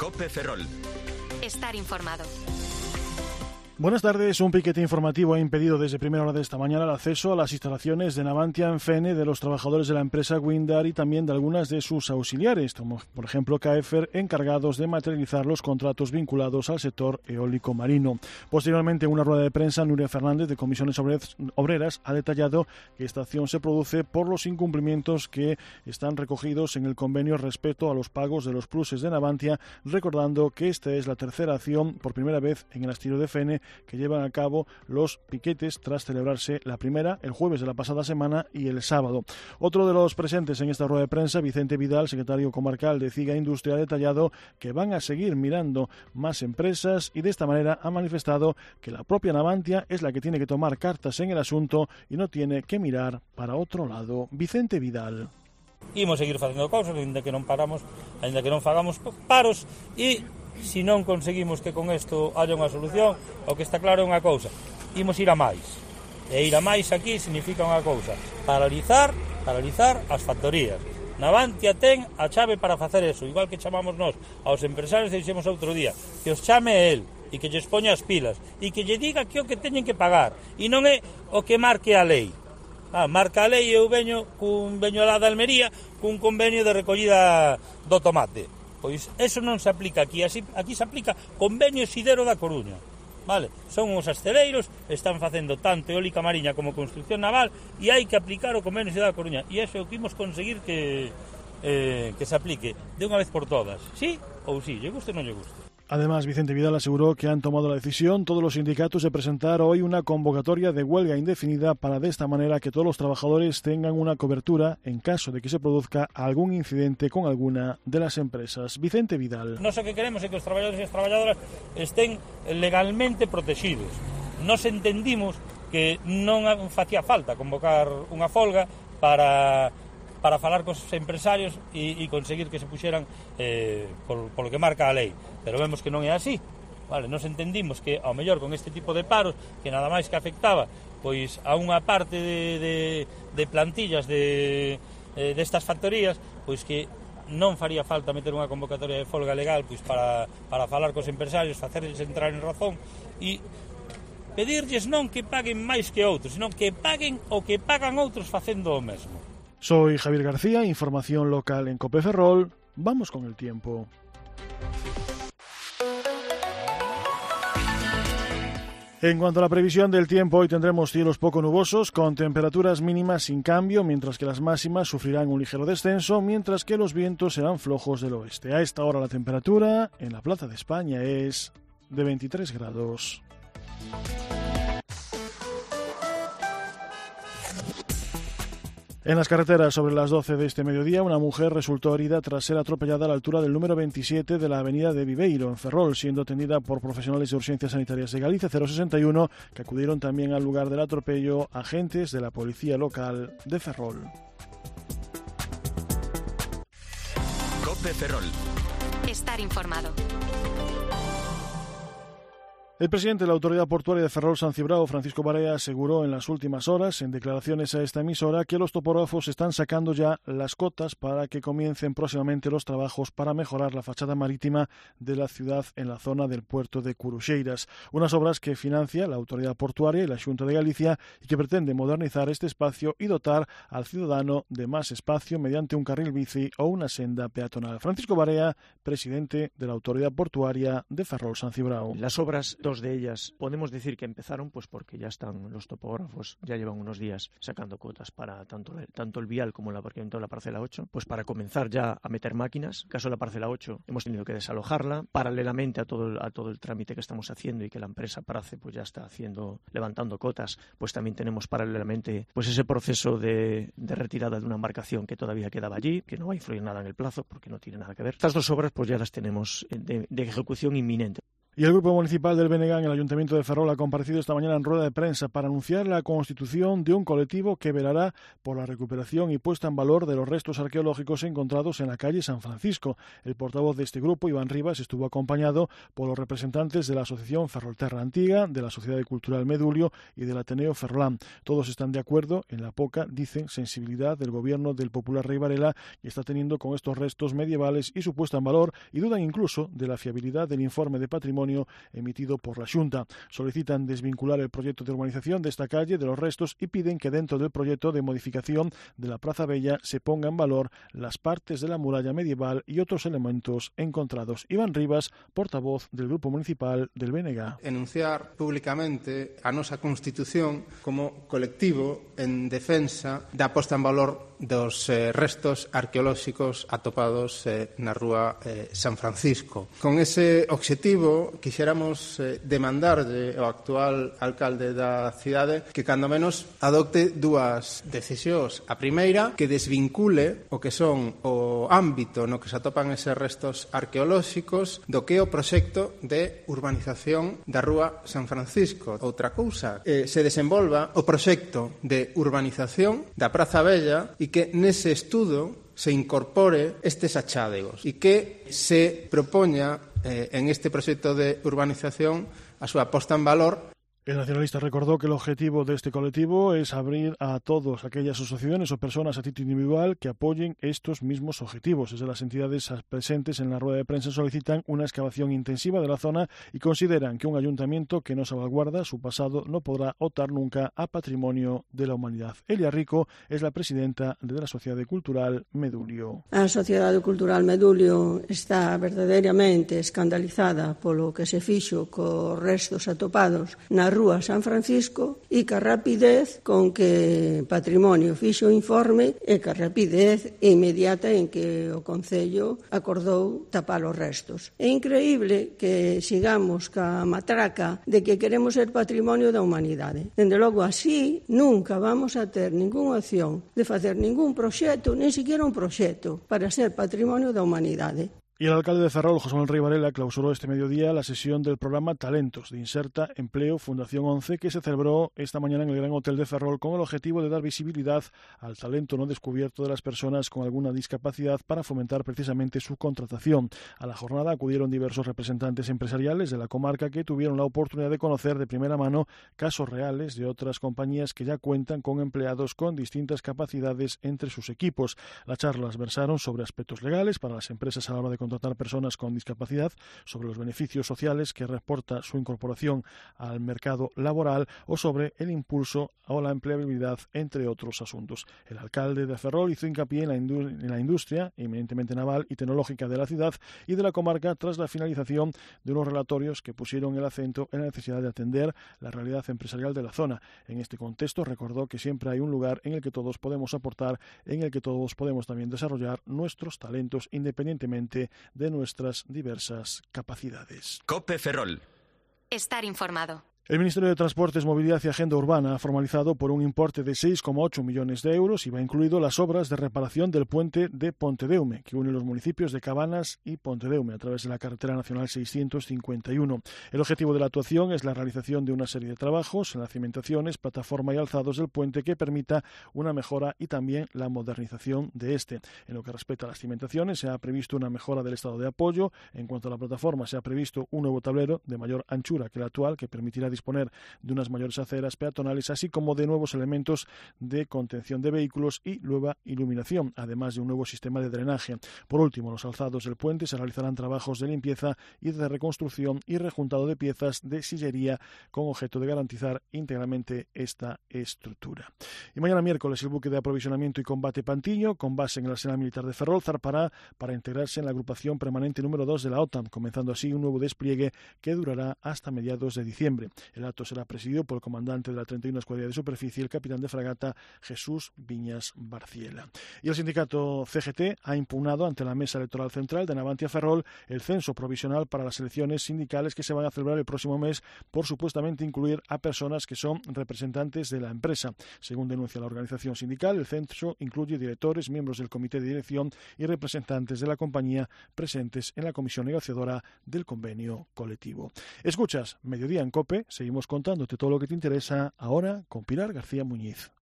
COPE Ferrol. Estar informado. Buenas tardes. Un piquete informativo ha impedido desde primera hora de esta mañana el acceso a las instalaciones de Navantia en Fene de los trabajadores de la empresa Windar y también de algunas de sus auxiliares, como por ejemplo Caefer, encargados de materializar los contratos vinculados al sector eólico marino. Posteriormente, en una rueda de prensa, Nuria Fernández, de Comisiones Obreras, ha detallado que esta acción se produce por los incumplimientos que están recogidos en el convenio respecto a los pagos de los pluses de Navantia, recordando que esta es la tercera acción por primera vez en el astillero de Fene que llevan a cabo los piquetes tras celebrarse la primera el jueves de la pasada semana y el sábado. Otro de los presentes en esta rueda de prensa, Vicente Vidal, secretario comarcal de CIGA Industria, ha detallado que van a seguir mirando más empresas y de esta manera ha manifestado que la propia Navantia es la que tiene que tomar cartas en el asunto y no tiene que mirar para otro lado. Vicente Vidal. Imos seguir facendo cousas, ainda que non paramos, ainda que non fagamos paros, e se non conseguimos que con isto haya unha solución, o que está claro é unha cousa, imos ir a máis. E ir a máis aquí significa unha cousa, paralizar as factorías. Navantia ten a chave para facer eso, igual que chamamos nós aos empresarios e dixemos outro día, que os chame el e que lles poña as pilas e que lle diga que o que teñen que pagar e non é o que marque a lei. Marca a lei e eu veño lá de Almería cun convenio de recollida do tomate. Pois eso non se aplica aquí, aquí se aplica convenio Sidero da Coruña. Vale, son os asteleiros, están facendo tanto eólica mariña como construcción naval e hai que aplicar o convenio Sidero da Coruña. E iso é o que imos conseguir que se aplique de unha vez por todas. Sí ou sí, lle guste ou non lle guste. Además, Vicente Vidal aseguró que han tomado la decisión todos los sindicatos de presentar hoy una convocatoria de huelga indefinida para de esta manera que todos los trabajadores tengan una cobertura en caso de que se produzca algún incidente con alguna de las empresas. Vicente Vidal. Nos o que queremos é que os traballadores e as traballadoras estén legalmente protegidos. Nos entendimos que non facía falta convocar unha folga para falar cos empresarios e conseguir que se puxeran polo que marca a lei. Pero vemos que non é así. Vale, nos entendimos que, ao mellor, con este tipo de paros, que nada máis que afectaba pois a unha parte de plantillas destas factorías, pois que non faría falta meter unha convocatoria de folga legal pois para falar cos empresarios, facerles entrar en razón e pedirlles non que paguen máis que outros, senón que paguen o que pagan outros facendo o mesmo. Soy Javier García, información local en COPE Ferrol. Vamos con el tiempo. En cuanto a la previsión del tiempo, hoy tendremos cielos poco nubosos, con temperaturas mínimas sin cambio, mientras que las máximas sufrirán un ligero descenso, mientras que los vientos serán flojos del oeste. A esta hora la temperatura en la Plaza de España es de 23 grados. En las carreteras, sobre las 12 de este mediodía, una mujer resultó herida tras ser atropellada a la altura del número 27 de la avenida de Viveiro, en Ferrol, siendo atendida por profesionales de urgencias sanitarias de Galicia 061, que acudieron también al lugar del atropello agentes de la policía local de Ferrol. COPE Ferrol. Estar informado. El presidente de la Autoridad Portuaria de Ferrol San Cibrao, Francisco Barea, aseguró en las últimas horas, en declaraciones a esta emisora, que los topógrafos están sacando ya las cotas para que comiencen próximamente los trabajos para mejorar la fachada marítima de la ciudad en la zona del puerto de Curuxeiras. Unas obras que financia la Autoridad Portuaria y la Xunta de Galicia y que pretende modernizar este espacio y dotar al ciudadano de más espacio mediante un carril bici o una senda peatonal. Francisco Barea, presidente de la Autoridad Portuaria de Ferrol San Cibrao. Las obras, dos de ellas, podemos decir que empezaron pues porque ya están los topógrafos, ya llevan unos días sacando cotas para tanto el vial como el aparcamiento de la parcela 8, pues para comenzar ya a meter máquinas. En el caso de la parcela 8 hemos tenido que desalojarla, paralelamente a todo el trámite que estamos haciendo y que la empresa Prace pues ya está levantando cotas, pues también tenemos paralelamente pues ese proceso de retirada de una embarcación que todavía quedaba allí, que no va a influir nada en el plazo porque no tiene nada que ver. Estas dos obras pues ya las tenemos de ejecución inminente. Y el Grupo Municipal del BNG en el Ayuntamiento de Ferrol ha comparecido esta mañana en rueda de prensa para anunciar la constitución de un colectivo que velará por la recuperación y puesta en valor de los restos arqueológicos encontrados en la calle San Francisco. El portavoz de este grupo, Iván Rivas, estuvo acompañado por los representantes de la Asociación Ferrolterra Antiga, de la Sociedad Cultural Medulio y del Ateneo Ferrolán. Todos están de acuerdo en la poca, dicen, sensibilidad del gobierno del Popular Rei Varela que está teniendo con estos restos medievales y su puesta en valor, y dudan incluso de la fiabilidad del informe de patrimonio emitido por la Xunta. Solicitan desvincular el proyecto de urbanización de esta calle de los restos y piden que dentro del proyecto de modificación de la Plaza Bella se ponga en valor las partes de la muralla medieval y otros elementos encontrados. Iván Rivas, portavoz del Grupo Municipal del BNG. Enunciar públicamente a nosa Constitución como colectivo en defensa da posta en valor dos restos arqueolóxicos atopados na rúa San Francisco. Con ese obxectivo quixéramos demandarlle ao actual alcalde da cidade que cando menos adopte dúas decisións. A primeira, que desvincule o que son o ámbito no que se atopan eses restos arqueolóxicos do que é o proxecto de urbanización da rúa San Francisco. Outra cousa, se desenvolva o proxecto de urbanización da Praza Bella e que nese estudo se incorpore estes achádegos e que se propoña en este proxecto de urbanización a súa posta en valor. El nacionalista recordó que el objetivo de este colectivo es abrir a todas aquellas asociaciones o personas a título individual que apoyen estos mismos objetivos. Desde las entidades presentes en la rueda de prensa solicitan una excavación intensiva de la zona y consideran que un ayuntamiento que no salvaguarda su pasado no podrá optar nunca a patrimonio de la humanidad. Elia Rico es la presidenta de la Sociedade Cultural Medulio. A Sociedade Cultural Medulio está verdadeiramente escandalizada polo que se fixo cos restos atopados na rúa San Francisco e ca rapidez con que Patrimonio fixo o informe e ca rapidez inmediata en que o Concello acordou tapar os restos. É increíble que sigamos ca matraca de que queremos ser patrimonio da humanidade. Dende logo así nunca vamos a ter ningunha opción de facer ningún proxecto, nin siquiera un proxecto para ser patrimonio da humanidade. Y el alcalde de Ferrol, José Manuel Rei Varela, clausuró este mediodía la sesión del programa Talentos de Inserta Empleo Fundación 11, que se celebró esta mañana en el Gran Hotel de Ferrol con el objetivo de dar visibilidad al talento no descubierto de las personas con alguna discapacidad para fomentar precisamente su contratación. A la jornada acudieron diversos representantes empresariales de la comarca que tuvieron la oportunidad de conocer de primera mano casos reales de otras compañías que ya cuentan con empleados con distintas capacidades entre sus equipos. Las charlas versaron sobre aspectos legales para las empresas a la hora de contratar personas con discapacidad, sobre los beneficios sociales que reporta su incorporación al mercado laboral o sobre el impulso o la empleabilidad, entre otros asuntos. El alcalde de Ferrol hizo hincapié en la industria, eminentemente naval y tecnológica de la ciudad y de la comarca tras la finalización de unos relatorios que pusieron el acento en la necesidad de atender la realidad empresarial de la zona. En este contexto recordó que siempre hay un lugar en el que todos podemos aportar, en el que todos podemos también desarrollar nuestros talentos independientemente de nuestras diversas capacidades. COPE Ferrol. Estar informado. El Ministerio de Transportes, Movilidad y Agenda Urbana ha formalizado por un importe de 6,8 millones de euros y va incluido las obras de reparación del puente de Pontedeume, que une los municipios de Cabanas y Pontedeume a través de la carretera nacional 651. El objetivo de la actuación es la realización de una serie de trabajos en las cimentaciones, plataforma y alzados del puente que permita una mejora y también la modernización de este. En lo que respecta a las cimentaciones, se ha previsto una mejora del estado de apoyo. En cuanto a la plataforma, se ha previsto un nuevo tablero de mayor anchura que el actual, que permitirá disponer de unas mayores aceras peatonales, así como de nuevos elementos de contención de vehículos y nueva iluminación, además de un nuevo sistema de drenaje. Por último, los alzados del puente se realizarán trabajos de limpieza y de reconstrucción y rejuntado de piezas de sillería con objeto de garantizar íntegramente esta estructura. Y mañana miércoles el buque de aprovisionamiento y combate Pantiño, con base en el Arsenal Militar de Ferrol, zarpará para integrarse en la agrupación permanente número 2 de la OTAN, comenzando así un nuevo despliegue que durará hasta mediados de diciembre. El acto será presidido por el comandante de la 31 Escuadrilla de Superficie, el capitán de fragata Jesús Viñas Barciela. Y el sindicato CGT ha impugnado ante la Mesa Electoral Central de Navantia Ferrol el censo provisional para las elecciones sindicales que se van a celebrar el próximo mes por supuestamente incluir a personas que son representantes de la empresa. Según denuncia la organización sindical, el censo incluye directores, miembros del comité de dirección y representantes de la compañía presentes en la comisión negociadora del convenio colectivo. Escuchas Mediodía en COPE, seguimos contándote todo lo que te interesa ahora con Pilar García Muñiz.